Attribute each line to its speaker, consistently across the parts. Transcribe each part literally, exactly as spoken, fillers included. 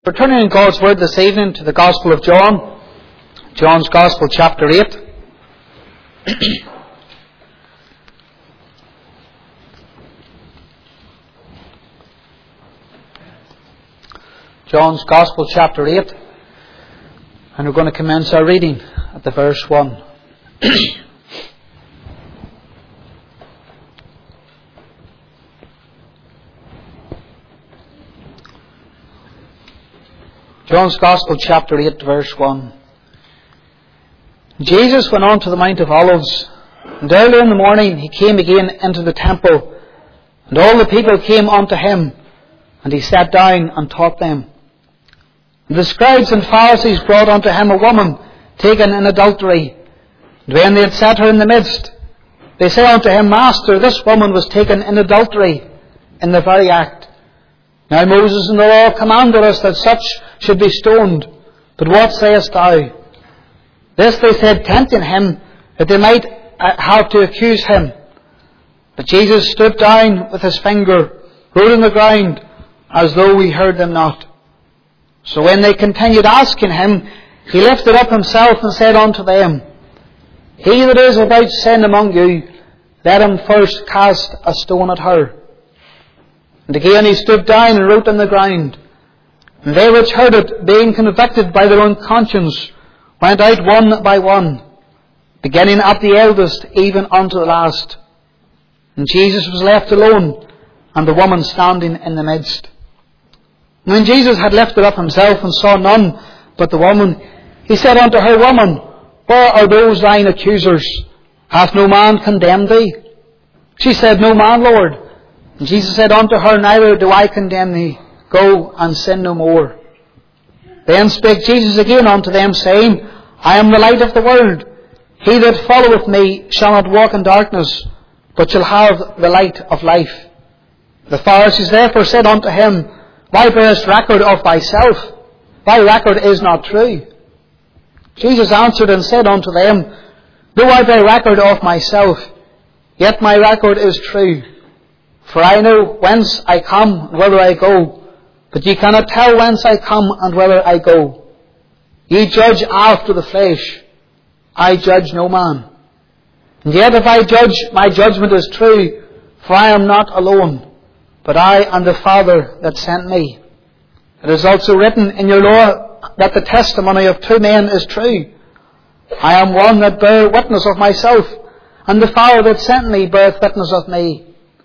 Speaker 1: We're turning in God's Word this evening to the Gospel of John, John's Gospel, chapter eight. John's Gospel, chapter eight, and we're going to commence our reading at the verse one. John's Gospel, chapter eight, verse one. Jesus went on to the Mount of Olives, and early in the morning he came again into the temple, and all the people came unto him, and he sat down and taught them. And the scribes and Pharisees brought unto him a woman taken in adultery, and when they had set her in the midst, they say unto him, Master, this woman was taken in adultery in the very act. Now Moses in the law commanded us that such should be stoned. But what sayest thou? This they said, tempting him, that they might have to accuse him. But Jesus stooped down with his finger, wrote on the ground, as though he heard them not. So when they continued asking him, he lifted up himself and said unto them, He that is without sin among you, let him first cast a stone at her. And again he stooped down and wrote on the ground. And they which heard it, being convicted by their own conscience, went out one by one, beginning at the eldest, even unto the last. And Jesus was left alone, and the woman standing in the midst. And when Jesus had lifted up himself and saw none but the woman, he said unto her, Woman, where are those thine accusers? Hath no man condemned thee? She said, No man, Lord. And Jesus said unto her, Neither do I condemn thee. Go and sin no more. Then spake Jesus again unto them, saying, I am the light of the world. He that followeth me shall not walk in darkness, but shall have the light of life. The Pharisees therefore said unto him, Why bearest record of thyself? Thy record is not true. Jesus answered and said unto them, Though I bear record of myself, yet my record is true. For I know whence I come and whither I go, but ye cannot tell whence I come and whither I go. Ye judge after the flesh. I judge no man. And yet if I judge, my judgment is true, for I am not alone, but I and the Father that sent me. It is also written in your law that the testimony of two men is true. I am one that bear witness of myself, and the Father that sent me beareth witness of me.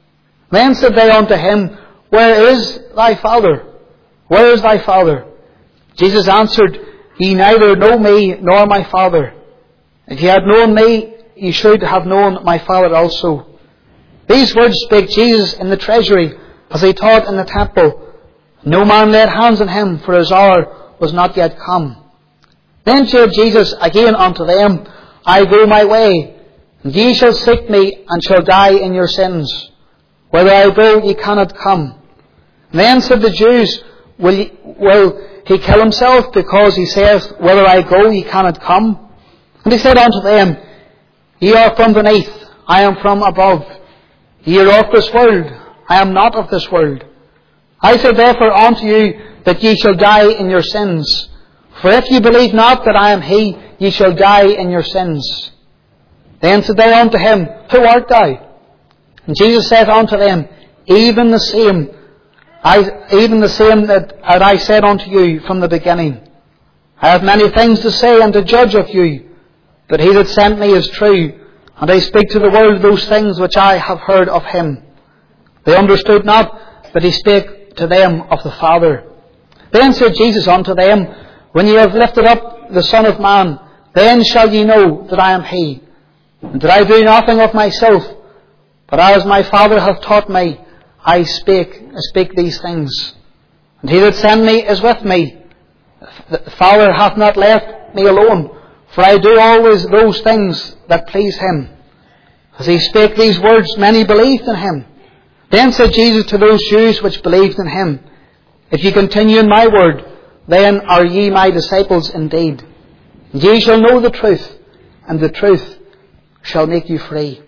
Speaker 1: Then said they unto him, Where is thy Father? Where is thy Father? Jesus answered, Ye neither know me nor my Father. If ye had known me, ye should have known my Father also. These words spake Jesus in the treasury, as he taught in the temple. No man laid hands on him, for his hour was not yet come. Then said Jesus again unto them, I go my way, and ye shall seek me, and shall die in your sins. Whither I go, ye cannot come. Then said the Jews, Will, ye, will he kill himself, because he saith, Whither I go, ye cannot come? And he said unto them, Ye are from beneath, I am from above. Ye are of this world, I am not of this world. I say therefore unto you, that ye shall die in your sins. For if ye believe not that I am he, ye shall die in your sins. Then said they unto him, Who art thou? And Jesus said unto them, Even the same, I, even the same that, that I said unto you from the beginning. I have many things to say and to judge of you, but he that sent me is true, and I speak to the world those things which I have heard of him. They understood not that he spake to them of the Father. Then said Jesus unto them, When ye have lifted up the Son of Man, then shall ye know that I am he, and that I do nothing of myself, but as my Father hath taught me, I speak, I speak these things. And he that sent me is with me. The Father hath not left me alone, for I do always those things that please him. As he spake these words, many believed in him. Then said Jesus to those Jews which believed in him, If ye continue in my word, then are ye my disciples indeed. And ye shall know the truth, and the truth shall make you free.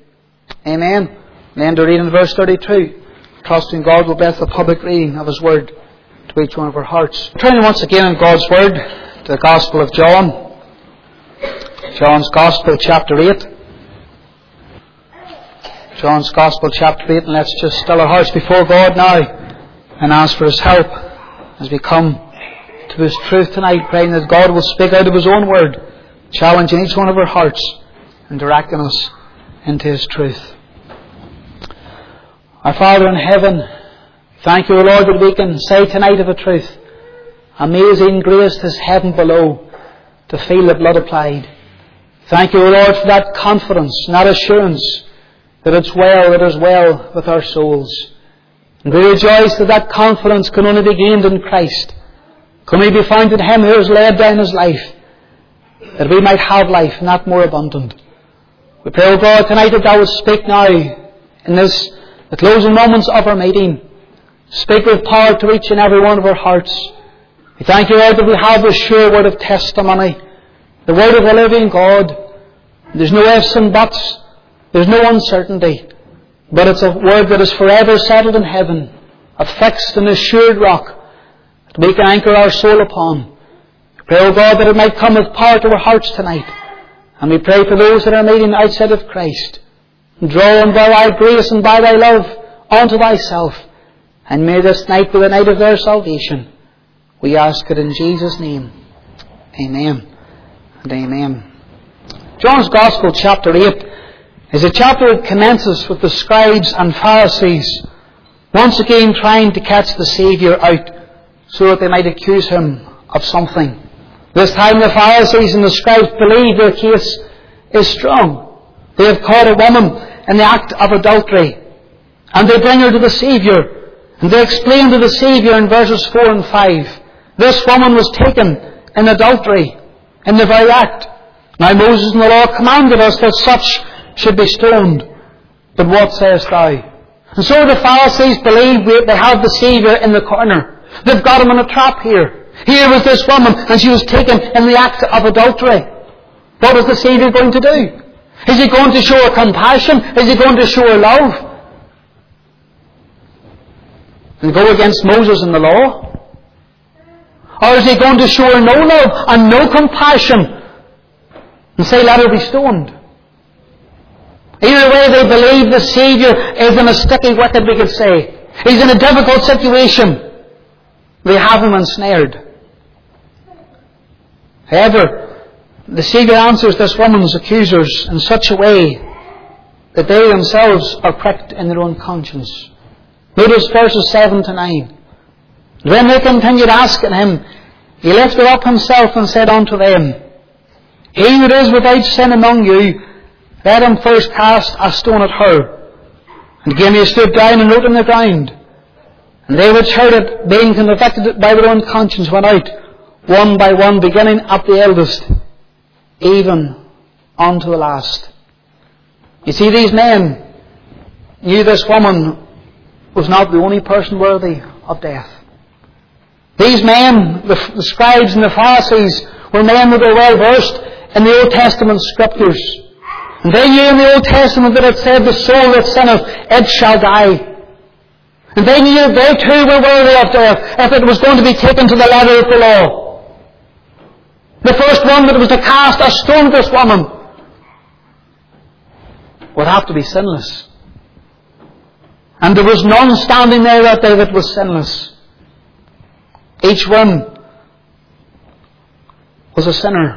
Speaker 1: Amen. And then to read in verse thirty-two. Trusting God will bless the public reading of his word. to each one of our hearts. Turning once again in God's Word to the Gospel of John. John's Gospel, chapter eight. John's Gospel, chapter eight. And let's just still our hearts before God now and ask for His help as we come to His truth tonight, praying that God will speak out of His own Word, challenging each one of our hearts and directing us into His truth. Our Father in heaven, thank you, O Lord, that we can say tonight of a truth. Amazing grace is heaven below to feel the blood applied. Thank you, O Lord, for that confidence and that assurance that it's well, it is well with our souls. And we rejoice that that confidence can only be gained in Christ. Can we be found in Him who has laid down His life, that we might have life, and that more abundant. We pray, O God, tonight that Thou would speak now in this, the closing moments of our meeting. Speak with power to each and every one of our hearts. We thank you, Lord, that we have the sure word of testimony, the word of the living God. There's no ifs and buts. There's no uncertainty. But it's a word that is forever settled in heaven, a fixed and assured rock that we can anchor our soul upon. We pray, O God, that it might come with power to our hearts tonight. And we pray for those that are meeting outside of Christ. Draw them by Thy grace and by Thy love unto Thyself. And may this night be the night of their salvation. We ask it in Jesus' name. Amen and amen. John's Gospel, chapter eight, is a chapter that commences with the scribes and Pharisees once again trying to catch the Saviour out so that they might accuse Him of something. This time the Pharisees and the scribes believe their case is strong. They have caught a woman in the act of adultery, and they bring her to the Saviour, and they explain to the Saviour in verses four and five, this woman was taken in adultery, in the very act. Now Moses in the law commanded us that such should be stoned. But what sayest thou? And so the Pharisees believe they have the Saviour in the corner. They've got Him in a trap here. Here was this woman, and she was taken in the act of adultery. What is the Saviour going to do? Is He going to show her compassion? Is He going to show her love? And go against Moses and the law? Or is He going to show her no love and no compassion and say, let her be stoned? Either way, they believe the Saviour is in a sticky wicket, we could say. He's in a difficult situation. They have Him ensnared. However, the Saviour answers this woman's accusers in such a way that they themselves are pricked in their own conscience. Notice verses seven to nine. When they continued asking Him, He lifted up Himself and said unto them, He that is without sin among you, let him first cast a stone at her. And again they stood down and wrote on the ground. And they which heard it, being convicted by their own conscience, went out, one by one, beginning at the eldest, even unto the last. You see, these men knew this woman was not the only person worthy of death. These men, the, the scribes and the Pharisees, were men that were well versed in the Old Testament scriptures. And they knew in the Old Testament that it said, the soul that sinneth, it shall die. And they knew they too were worthy of death if it was going to be taken to the letter of the law. The first one that was to cast a stone at this woman would have to be sinless. And there was none standing there that day that was sinless. Each one was a sinner.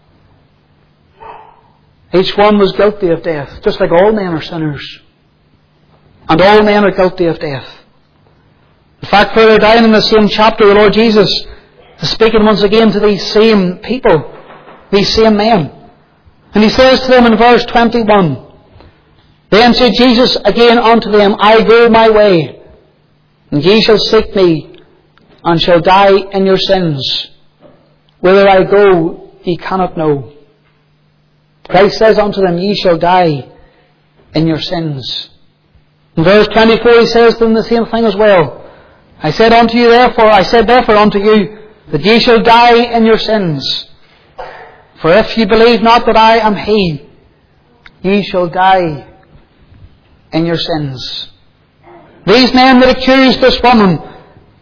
Speaker 1: Each one was guilty of death, just like all men are sinners. And all men are guilty of death. In fact, further down in the same chapter, the Lord Jesus is speaking once again to these same people, these same men. And He says to them in verse twenty-one, Then said Jesus again unto them, I go my way, and ye shall seek me, and shall die in your sins. Whither I go, ye cannot know. Christ says unto them, Ye shall die in your sins. In verse twenty-four He says to them the same thing as well. I said unto you therefore, I said therefore unto you, that ye shall die in your sins. For if ye believe not that I am He, ye shall die in your sins. These men that accused this woman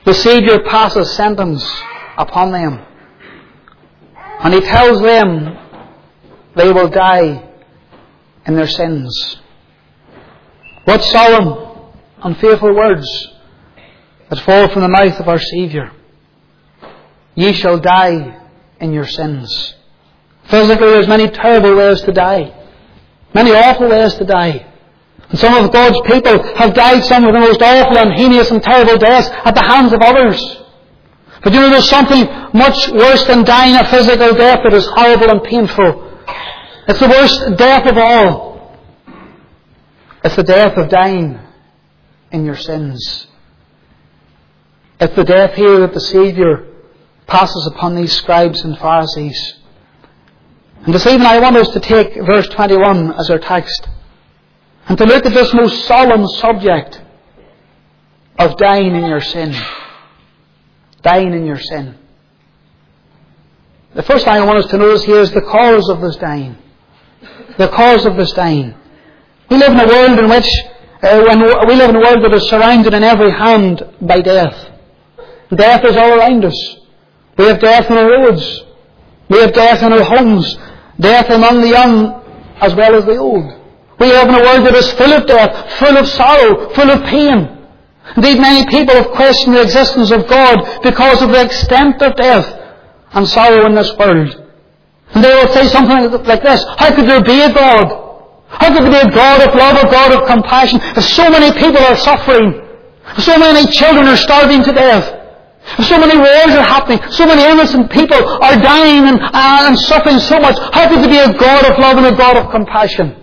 Speaker 1: the Saviour passes sentence upon them. And He tells them they will die in their sins. What solemn and fearful words that fall from the mouth of our Saviour. Ye shall die in your sins. Physically, there's many terrible ways to die. Many awful ways to die. And some of God's people have died some of the most awful and heinous and terrible deaths at the hands of others. But you know, there's something much worse than dying a physical death that is horrible and painful. It's the worst death of all. It's the death of dying in your sins. It's the death here that the Saviour passes upon these scribes and Pharisees. And this evening I want us to take verse twenty-one as our text and to look at this most solemn subject of dying in your sin. Dying in your sin. The first thing I want us to notice here is the cause of this dying. The cause of this dying. We live in a world in which, uh, when we live in a world that is surrounded on every hand by death. Death is all around us. We have death on our roads. We have death in our homes. Death among the young as well as the old. We live in a world that is full of death, full of sorrow, full of pain. Indeed, many people have questioned the existence of God because of the extent of death and sorrow in this world. And they will say something like this: how could there be a God? How could there be a God of love, a God of compassion, if so many people are suffering? If so many children are starving to death? If so many wars are happening, so many innocent people are dying and, uh, and suffering so much, how could there be a God of love and a God of compassion?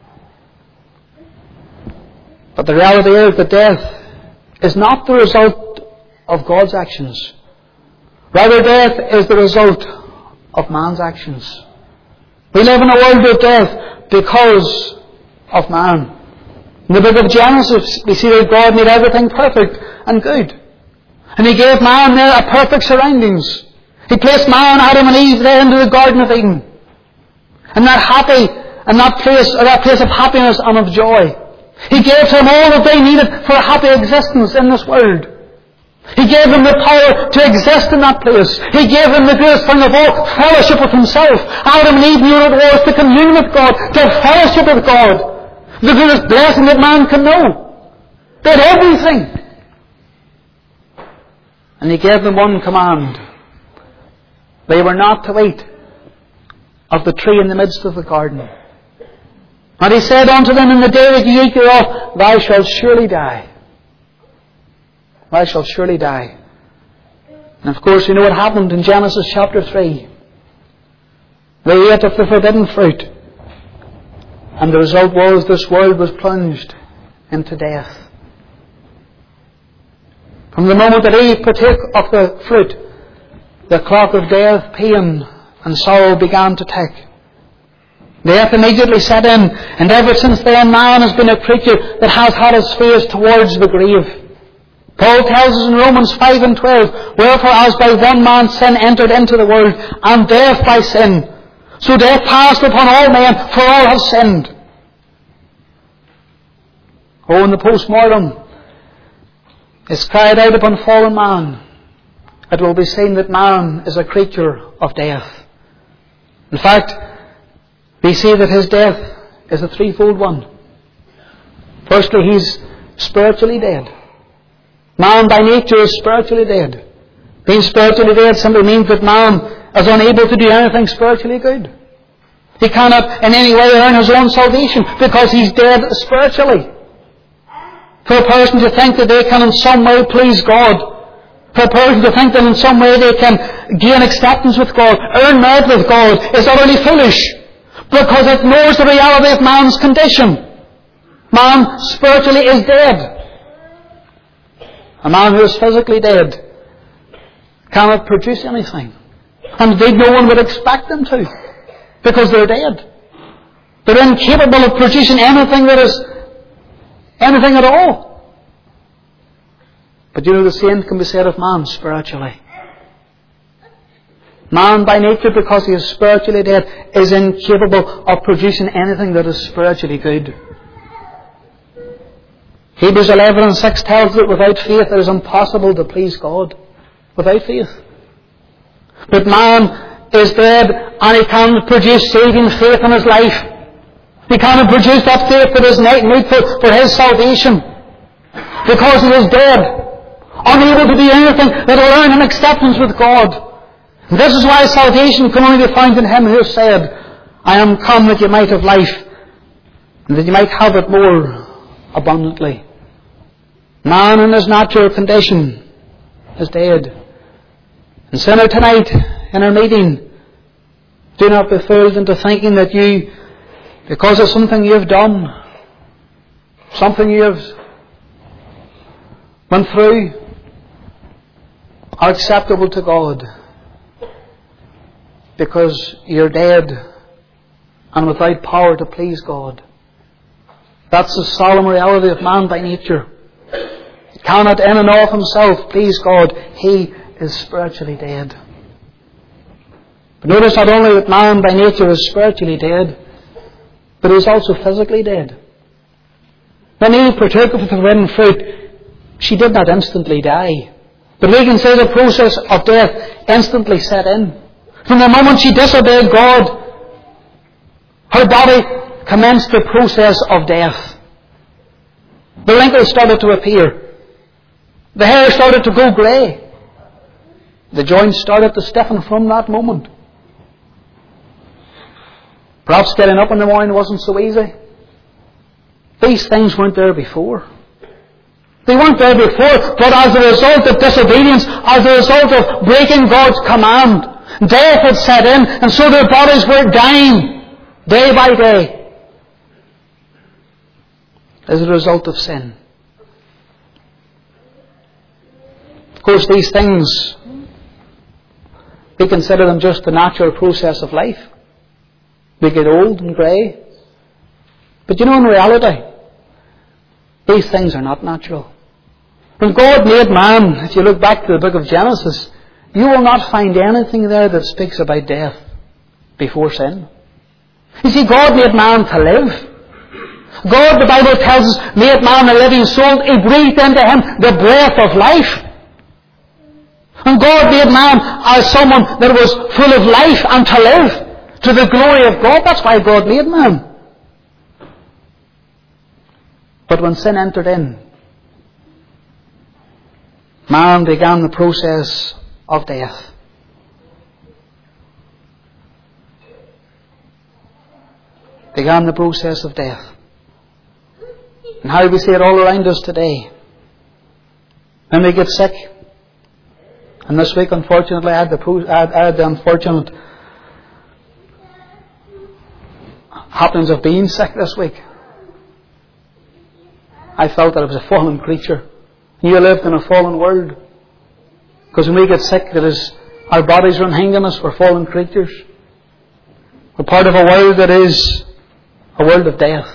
Speaker 1: But the reality is that death is not the result of God's actions. Rather, death is the result of man's actions. We live in a world of death because of man. In the book of Genesis, we see that God made everything perfect and good. And He gave man there a perfect surroundings. He placed man, Adam and Eve there into the Garden of Eden. And that happy, and that place, or that place of happiness and of joy. He gave to them all that they needed for a happy existence in this world. He gave them the power to exist in that place. He gave them the greatest thing of all, fellowship with Himself. Adam and Eve knew what it was to commune with God, to have fellowship with God. The greatest blessing that man can know. They had everything. And He gave them one command. They were not to eat of the tree in the midst of the garden. And He said unto them, in the day that you eat thereof, thou shalt surely die. Thou shalt surely die. And of course, you know what happened in Genesis chapter three. They ate of the forbidden fruit. And the result was this world was plunged into death. From the moment that Eve partook of the fruit, the clock of death, pain and sorrow began to tick. Death immediately set in, and ever since then man has been a creature that has had his face towards the grave. Paul tells us in Romans five and twelve, wherefore as by one man sin entered into the world, and death by sin, so death passed upon all men, for all have sinned. Oh, in the post-mortem, is cried out upon fallen man, it will be seen that man is a creature of death. In fact, we see that his death is a threefold one. Firstly, he's spiritually dead. Man by nature is spiritually dead. Being spiritually dead simply means that man is unable to do anything spiritually good. He cannot in any way earn his own salvation because he's dead spiritually. For a person to think that they can in some way please God, for a person to think that in some way they can gain acceptance with God, earn merit with God, is utterly foolish, because it ignores the reality of man's condition. Man spiritually is dead. A man who is physically dead cannot produce anything. And indeed no one would expect them to, because they're dead. They're incapable of producing anything that is anything at all. But you know, the same can be said of man spiritually. Man by nature, because he is spiritually dead, is incapable of producing anything that is spiritually good. Hebrews eleven and six tells us that without faith it is impossible to please God. Without faith. But man is dead and he cannot produce saving faith in his life. He cannot produce that faith that is needful for his salvation. Because he is dead. Unable to do anything that will earn him acceptance with God. And this is why salvation can only be found in him who has said, I am come that you might have life, and that you might have it more abundantly. Man in his natural condition is dead. And sinner, tonight, in our meeting, do not be fooled into thinking that you, because of something you have done, something you have went through, are acceptable to God. Because you're dead and without power to please God. That's the solemn reality of man by nature. He cannot in and of himself please God. He is spiritually dead. But notice not only that man by nature is spiritually dead, but he is also physically dead. When Eve partook of the forbidden fruit, she did not instantly die. But we can say the process of death instantly set in. From the moment she disobeyed God, her body commenced the process of death. The wrinkles started to appear. The hair started to go grey. The joints started to stiffen from that moment. Perhaps getting up in the morning wasn't so easy. These things weren't there before. They weren't there before, but as a result of disobedience, as a result of breaking God's command, death had set in, and so their bodies were dying day by day as a result of sin. Of course, these things, we consider them just the natural process of life. We get old and grey. But you know, in reality, these things are not natural. When God made man, if you look back to the book of Genesis, you will not find anything there that speaks about death before sin. You see, God made man to live. God, the Bible tells us, made man a living soul. He breathed into him the breath of life. And God made man as someone that was full of life and to live to the glory of God. That's why God made man. But when sin entered in, man began the process of death. Began the process of death. And how we see it all around us today. When we get sick. And this week, unfortunately, I had the, pro- I had, I had the unfortunate happenings of being sick this week. I felt that I was a fallen creature. You lived in a fallen world. Because when we get sick, it is our bodies are unhinging us. We're fallen creatures. We're part of a world that is a world of death.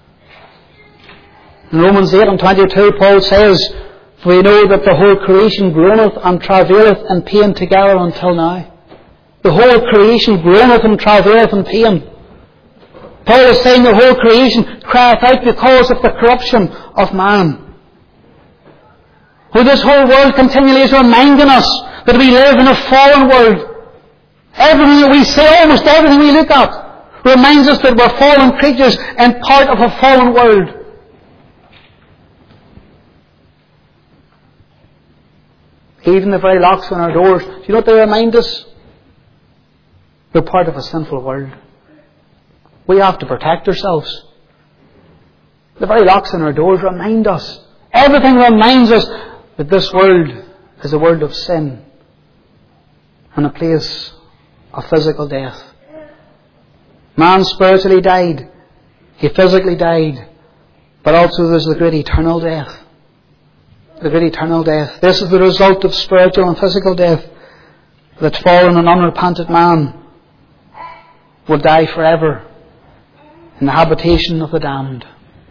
Speaker 1: In Romans eight and twenty-two, Paul says, "For we know that the whole creation groaneth and travaileth in pain together until now." The whole creation groaneth and travaileth in pain. Paul is saying the whole creation crieth out because of the corruption of man. Who this whole world continually is reminding us that we live in a fallen world. Everything that we see, almost everything we look at, reminds us that we're fallen creatures and part of a fallen world. Even the very locks on our doors, do you know what they remind us? We're part of a sinful world. We have to protect ourselves. The very locks on our doors remind us. Everything reminds us that this world is a world of sin and a place of physical death. Man spiritually died. He physically died. But also there's the great eternal death. The great eternal death. This is the result of spiritual and physical death. That fallen and unrepentant man will die forever in the habitation of the damned.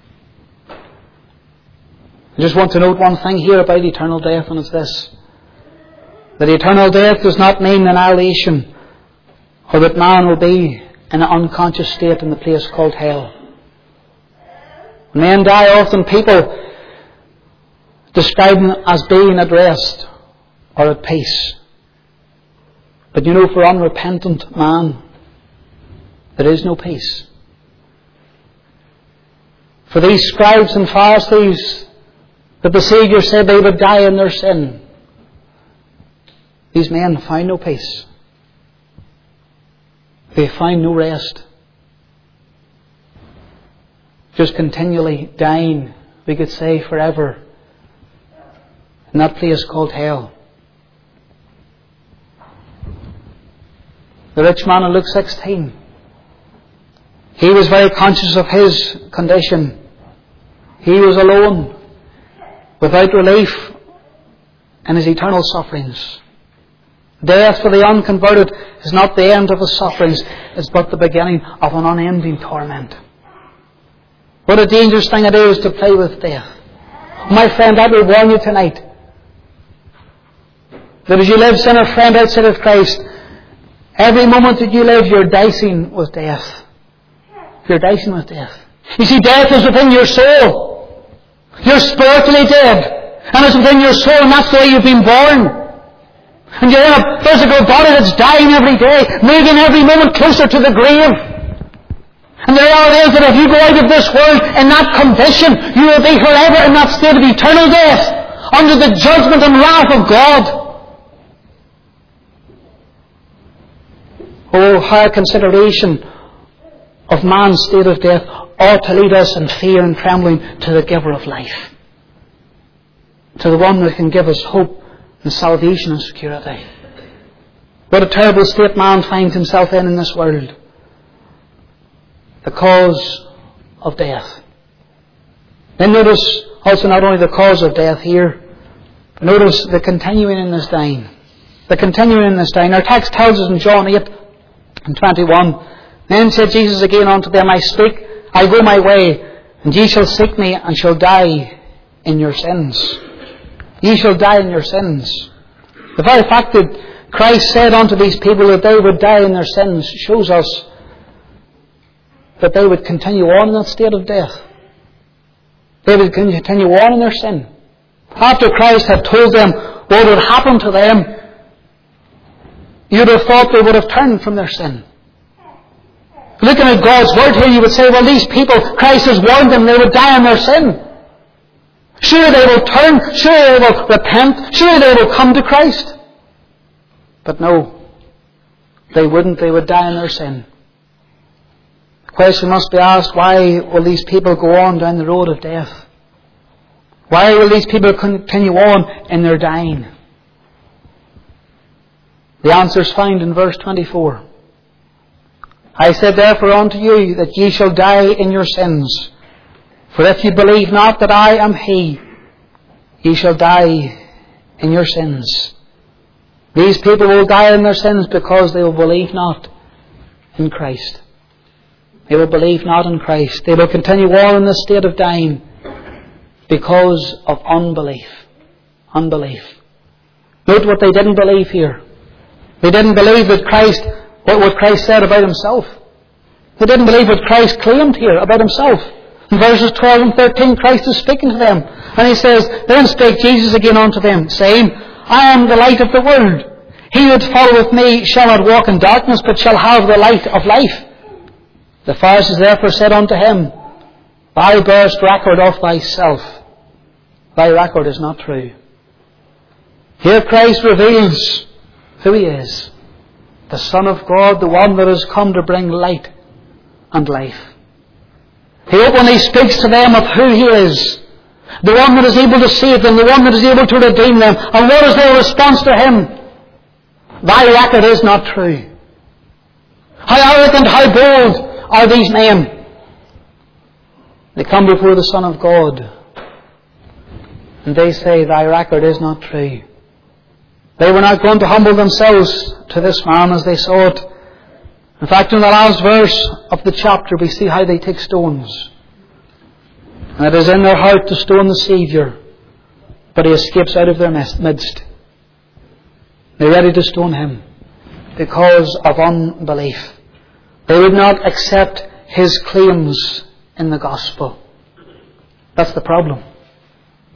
Speaker 1: I just want to note one thing here about eternal death, and it's this. That eternal death does not mean annihilation, or that man will be in an unconscious state in the place called hell. When men die, often people described them as being at rest or at peace. But you know, for unrepentant man, there is no peace. For these scribes and Pharisees that the Saviour said they would die in their sin, these men find no peace. They find no rest. Just continually dying, we could say, forever in that place called hell. The rich man in Luke sixteen, he was very conscious of his condition. He was alone, without relief in his eternal sufferings. Death for the unconverted is not the end of his sufferings, it's but the beginning of an unending torment. What a dangerous thing it is to play with death. My friend, I will warn you tonight that as you live, sinner friend, outside of Christ, every moment that you live, you're dicing with death. You're dicing with death. You see, death is within your soul. You're spiritually dead. And it's within your soul, and that's the way you've been born. And you're in a physical body that's dying every day, moving every moment closer to the grave. And the reality is that if you go out of this world in that condition, you will be forever in that state of eternal death, under the judgment and wrath of God. Oh, how a consideration of man's state of death ought to lead us in fear and trembling to the giver of life, to the one that can give us hope and salvation and security. What a terrible state man finds himself in in this world. The cause of death. Then notice also not only the cause of death here, but notice the continuing in this dying. The continuing in this dying. Our text tells us in John eight and twenty-one, then said Jesus again unto them, I speak, I go my way, and ye shall seek me, and shall die in your sins. Ye shall die in your sins. The very fact that Christ said unto these people that they would die in their sins shows us that they would continue on in that state of death. They would continue on in their sin. After Christ had told them what would happen to them, you'd have thought they would have turned from their sin. Looking at God's Word here, you would say, well, these people, Christ has warned them they would die in their sin. Sure, they will turn. Sure, they will repent. Sure, they will come to Christ. But no, they wouldn't. They would die in their sin. The question must be asked, why will these people go on down the road of death? Why will these people continue on in their dying? The answer is found in verse twenty-four. I said therefore unto you that ye shall die in your sins. For if ye believe not that I am He, ye shall die in your sins. These people will die in their sins because they will believe not in Christ. They will believe not in Christ. They will continue on in the state of dying because of unbelief. Unbelief. Note what they didn't believe here. They didn't believe that Christ, what Christ said about Himself. They didn't believe what Christ claimed here about Himself. In verses twelve and thirteen, Christ is speaking to them. And He says, then spake Jesus again unto them, saying, I am the light of the world. He that followeth me shall not walk in darkness, but shall have the light of life. The Pharisees therefore said unto Him, Thou bearest record of thyself. Thy record is not true. Here Christ reveals who He is. The Son of God, the one that has come to bring light and life. He openly speaks to them of who He is. The one that is able to save them, the one that is able to redeem them. And what is their response to Him? Thy record is not true. How arrogant, how bold are these men? They come before the Son of God and they say, Thy record is not true. They were not going to humble themselves to this man as they saw it. In fact, in the last verse of the chapter, we see how they take stones. And it is in their heart to stone the Saviour, but He escapes out of their midst. They're ready to stone Him because of unbelief. They would not accept His claims in the gospel. That's the problem.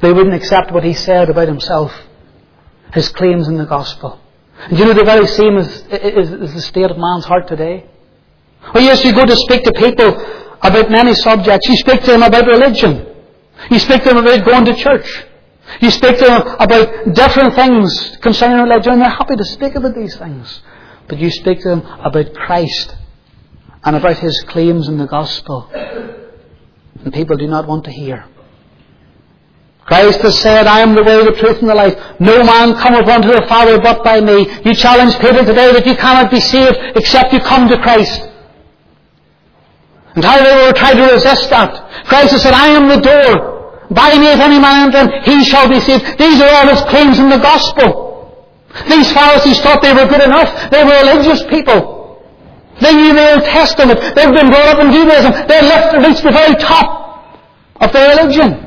Speaker 1: They wouldn't accept what he said about himself, his claims in the gospel. And you know, the very same is, is, is the state of man's heart today. Oh yes, you go to speak to people about many subjects. You speak to them about religion. You speak to them about going to church. You speak to them about different things concerning religion, and they're happy to speak about these things. But you speak to them about Christ and about his claims in the gospel, and people do not want to hear. Christ has said, I am the way, the truth, and the life. No man cometh unto the Father but by me. You challenge people today that you cannot be saved except you come to Christ. And how they will try to resist that. Christ has said, I am the door. By me if any man enter in, he shall be saved. These are all his claims in the gospel. These Pharisees thought they were good enough. They were religious people. They knew the Old Testament. They've been brought up in Judaism. They left to reach the very top of their religion.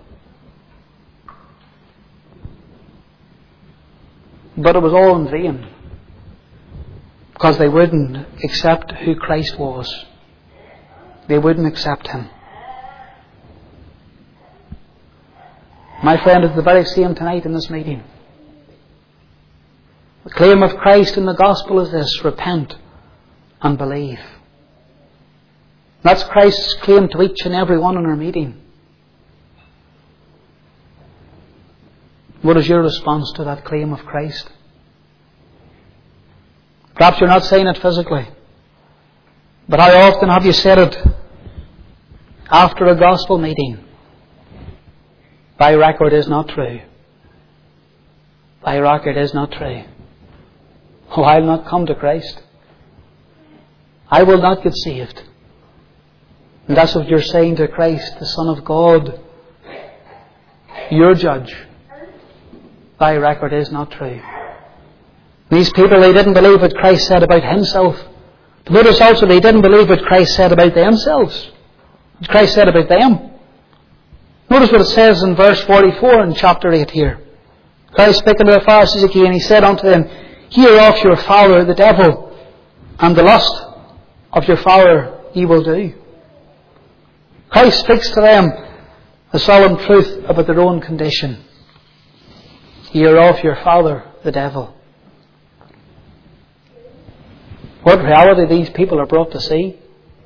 Speaker 1: But it was all in vain, because they wouldn't accept who Christ was. They wouldn't accept him. My friend, it's the very same tonight in this meeting. The claim of Christ in the gospel is this: repent and believe. That's Christ's claim to each and every one in our meeting. What is your response to that claim of Christ? Perhaps you're not saying it physically, but how often have you said it after a gospel meeting? Thy record is not true. Thy record is not true. Oh, I'll not come to Christ. I will not get saved. And that's what you're saying to Christ, the Son of God, your judge. Thy record is not true. These people, they didn't believe what Christ said about himself. But notice also they didn't believe what Christ said about themselves. What Christ said about them. Notice what it says in verse forty-four in chapter eight here. Christ speaking to the Pharisees again, he said unto them, Hear off your father the devil, and the lust of your father ye will do. Christ speaks to them the solemn truth about their own condition. Hear off your father the devil. What reality these people are brought to see.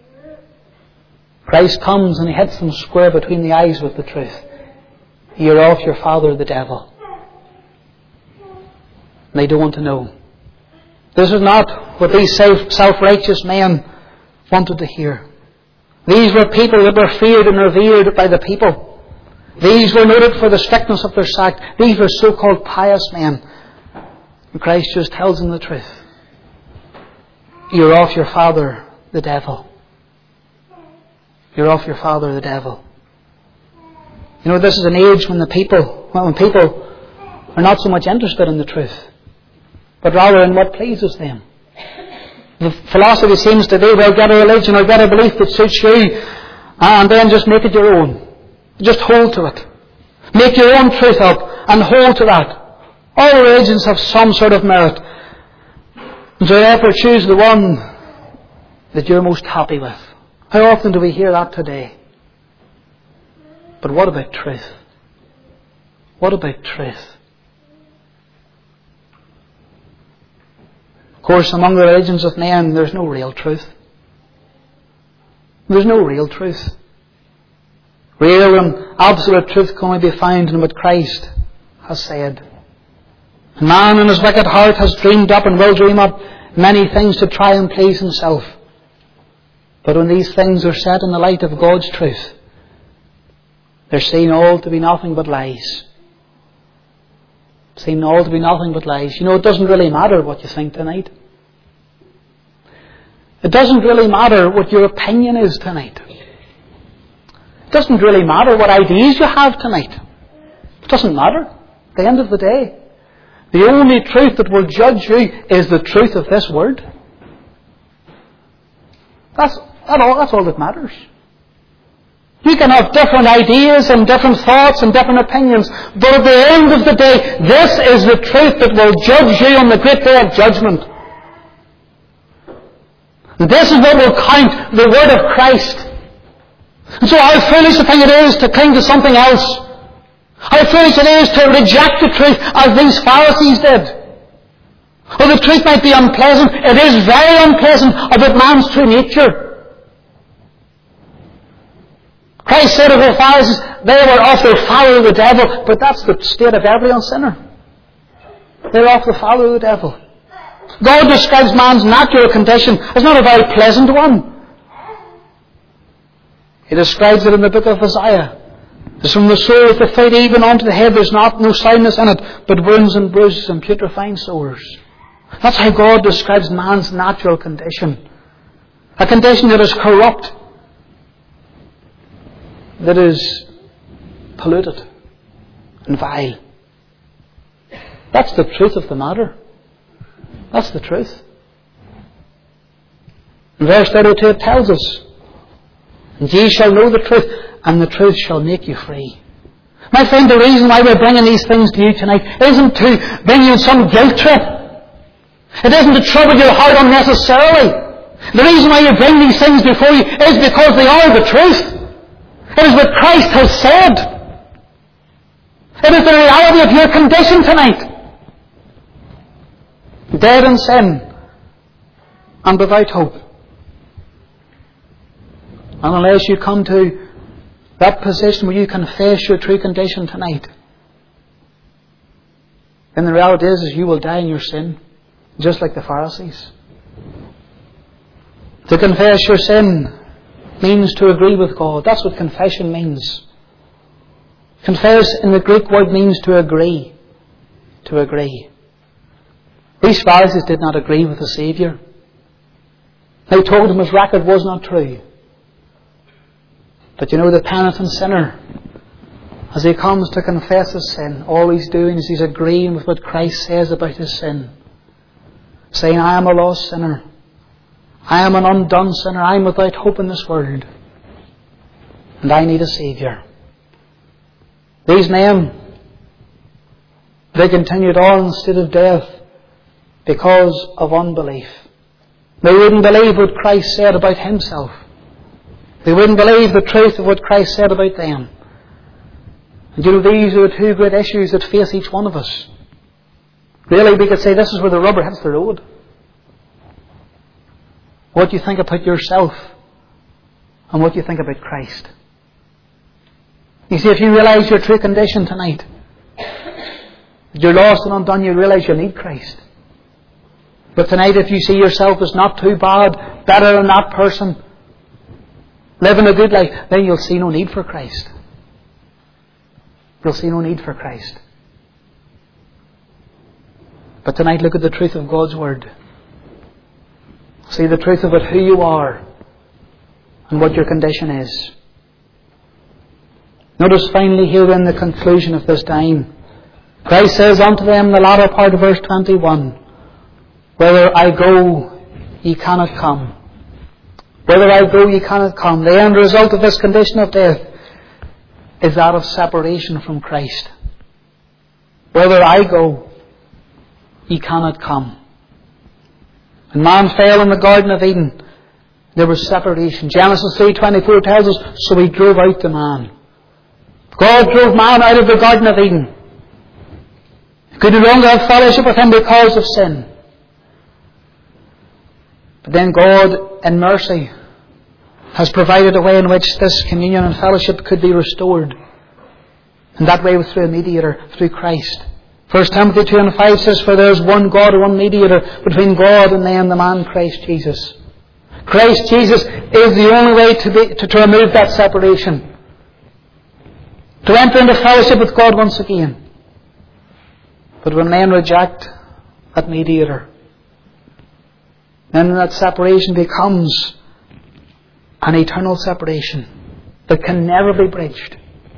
Speaker 1: Christ comes and he hits them square between the eyes with the truth. Hear off your father the devil. And they don't want to know. This is not what these self-righteous men wanted to hear. These were people that were feared and revered by the people. These were noted for the strictness of their sect. These were so-called pious men. And Christ just tells them the truth. You're off your father, the devil. You're off your father, the devil. You know, this is an age when the people, when people are not so much interested in the truth, but rather in what pleases them. The philosophy seems to be, well, get a religion or get a belief that suits you, and then just make it your own. Just hold to it. Make your own truth up and hold to that. All religions have some sort of merit. And so therefore choose the one that you're most happy with. How often do we hear that today? But what about truth? What about truth? Of course, among the religions of men, there's no real truth. There's no real truth. Real and absolute truth can only be found in what Christ has said. Man in his wicked heart has dreamed up and will dream up many things to try and please himself. But when these things are set in the light of God's truth, they're seen all to be nothing but lies. Seen all to be nothing but lies. You know, it doesn't really matter what you think tonight. It doesn't really matter what your opinion is tonight. It doesn't really matter what ideas you have tonight. It doesn't matter. At the end of the day, the only truth that will judge you is the truth of this word. That's, that all, that's all that matters. You can have different ideas and different thoughts and different opinions, but at the end of the day, this is the truth that will judge you on the great day of judgment. This is what will count, the word of Christ. And so how foolish a thing it is to cling to something else. How foolish it is to reject the truth as these Pharisees did. Well, the truth might be unpleasant. It is very unpleasant about man's true nature. Christ said of the Pharisees, they were of the follow of the devil, but that's the state of every sinner. They're of the follow of the devil. God describes man's natural condition as not a very pleasant one. He describes it in the book of Isaiah. As from the sole of the feet even unto the head there's not no soundness in it, but wounds and bruises and putrefying sores. That's how God describes man's natural condition. A condition that is corrupt, that is polluted and vile. That's the truth of the matter. That's the truth. In verse thirty-two it tells us, and ye shall know the truth, and the truth shall make you free. My friend, the reason why we're bringing these things to you tonight isn't to bring you on some guilt trip. It isn't to trouble your heart unnecessarily. The reason why you bring these things before you is because they are the truth. It is what Christ has said. It is the reality of your condition tonight. Dead in sin and without hope. And unless you come to that position where you confess your true condition tonight, then the reality is, is you will die in your sin, just like the Pharisees. To confess your sin means to agree with God. That's what confession means. Confess in the Greek word means to agree. To agree. These Pharisees did not agree with the Saviour. They told him his record was not true. But you know, the penitent sinner, as he comes to confess his sin, all he's doing is he's agreeing with what Christ says about his sin. Saying, I am a lost sinner. I am an undone sinner. I am without hope in this world. And I need a Saviour. These men, they continued on instead of death because of unbelief. They wouldn't believe what Christ said about himself. They wouldn't believe the truth of what Christ said about them. And you know, these are the two great issues that face each one of us. Really, we could say this is where the rubber hits the road. What you think about yourself and what you think about Christ. You see, if you realise your true condition tonight, that you're lost and undone, you realise you need Christ. But tonight, if you see yourself as not too bad, better than that person, living a good life, then you'll see no need for Christ. You'll see no need for Christ. But tonight, look at the truth of God's Word. See the truth about who you are and what your condition is. Notice finally here in the conclusion of this time, Christ says unto them in the latter part of verse twenty-one, Whither I go, ye cannot come. Whither I go, ye cannot come. The end result of this condition of death is that of separation from Christ. Whither I go, ye cannot come. When man fell in the Garden of Eden, there was separation. Genesis three twenty-four tells us, so he drove out the man. God drove man out of the Garden of Eden. He could no longer have fellowship with him because of sin. But then God, in mercy, has provided a way in which this communion and fellowship could be restored. And that way was through a mediator, through Christ. First Timothy two and five says, For there is one God and one mediator between God and man, the man Christ Jesus. Christ Jesus is the only way to, be, to, to remove that separation. To enter into fellowship with God once again. But when men reject that mediator, then that separation becomes an eternal separation that can never be bridged.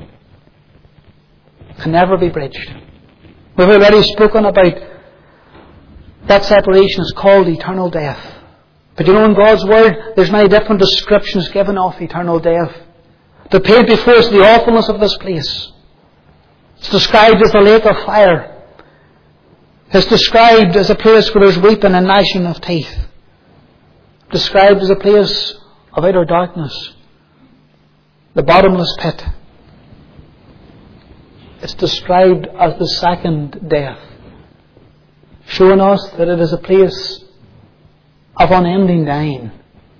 Speaker 1: Can never be bridged. We've already spoken about that separation is called eternal death. But you know, in God's Word, there's many different descriptions given of eternal death. To paint before us the awfulness of this place. It's described as a lake of fire. It's described as a place where there's weeping and gnashing of teeth. Described as a place of utter darkness. The bottomless pit. it's described as the second death, showing us that it is a place of unending dying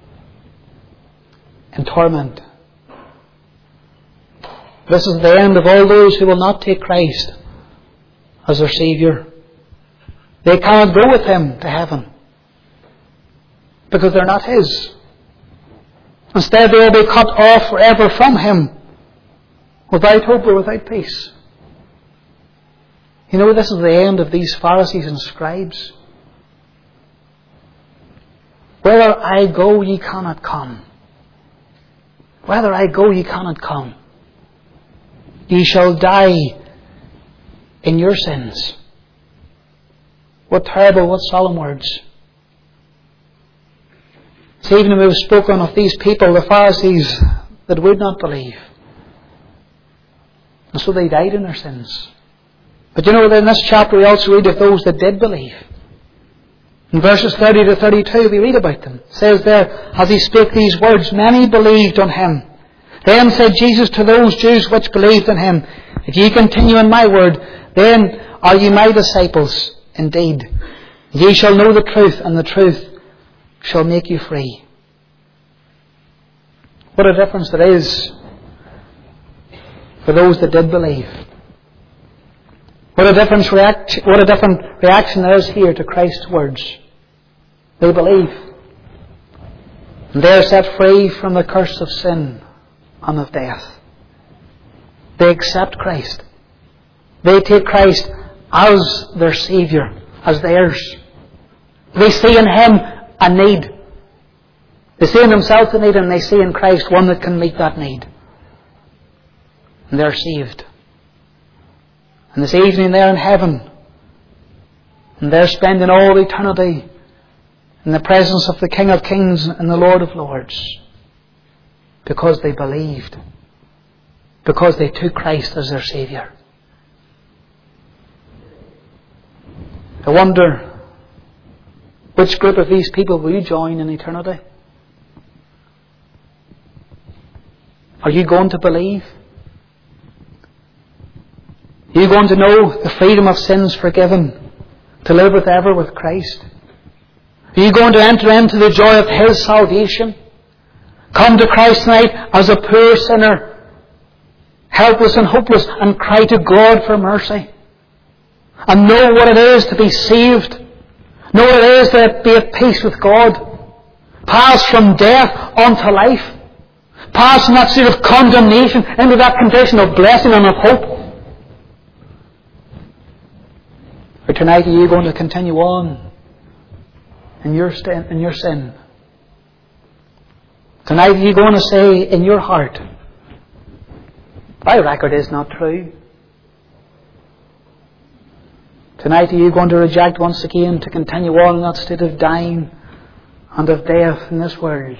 Speaker 1: and torment. This is the end of all those who will not take Christ as their Saviour. They cannot go with Him to heaven because they're not His. Instead, they will be cut off forever from Him, without hope or without peace. You know, this is the end of these Pharisees and scribes. Whither I go, ye cannot come. Whither I go, ye cannot come. Ye shall die in your sins. What terrible, what solemn words. It's even we've spoken of these people, the Pharisees, that would not believe. And so they died in their sins. But you know, in this chapter we also read of those that did believe. In verses thirty to thirty-two we read about them. It says there, as he spake these words, many believed on him. Then said Jesus to those Jews which believed in him, if ye continue in my word, then are ye my disciples indeed. Ye shall know the truth, and the truth shall make you free. What a difference there is for those that did believe. What a different react, what a different reaction there is here to Christ's words. They believe. And they are set free from the curse of sin and of death. They accept Christ. They take Christ as their Saviour, as theirs. They see in Him a need. They see in themselves a need, and they see in Christ one that can meet that need. And they're saved. And this evening they're in heaven. And they're spending all eternity in the presence of the King of Kings and the Lord of Lords. Because they believed. Because they took Christ as their Saviour. I wonder, which group of these people will you join in eternity? Are you going to believe? Are you going to know the freedom of sins forgiven, to live with ever with Christ? Are you going to enter into the joy of His salvation? Come to Christ tonight as a poor sinner, helpless and hopeless, and cry to God for mercy. And know what it is to be saved. Know what it is to be at peace with God. Pass from death unto life. Pass from that state of condemnation into that condition of blessing and of hope. Or tonight are you going to continue on in your, st- in your sin? Tonight are you going to say in your heart, my record is not true? Tonight are you going to reject once again to continue on in that state of dying and of death in this world?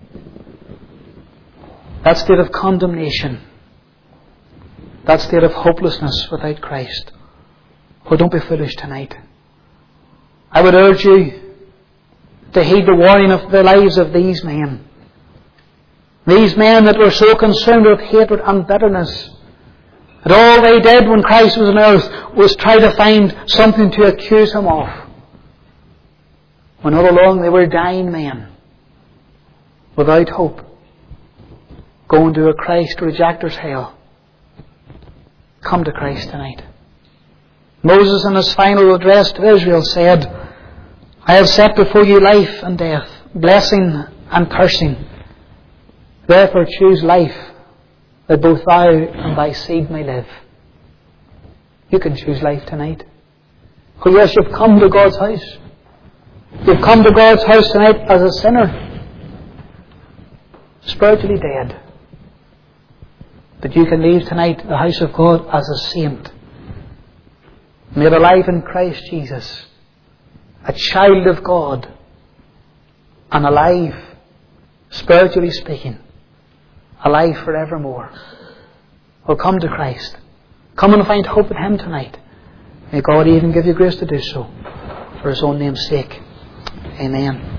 Speaker 1: That state of condemnation. That state of hopelessness without Christ. Oh, don't be foolish tonight. I would urge you to heed the warning of the lives of these men. These men that were so concerned with hatred and bitterness, that all they did when Christ was on earth was try to find something to accuse Him of. When all along they were dying men, without hope, going to a Christ rejecter's hell. Come to Christ tonight. Moses in his final address to Israel said, I have set before you life and death, blessing and cursing. Therefore choose life, that both thou and thy seed may live. You can choose life tonight. Oh yes, you've come to God's house. You've come to God's house tonight as a sinner, spiritually dead. But you can leave tonight the house of God as a saint, made alive in Christ Jesus, a child of God, and alive, spiritually speaking, alive forevermore. Well, come to Christ. Come and find hope in Him tonight. May God even give you grace to do so, for His own name's sake. Amen.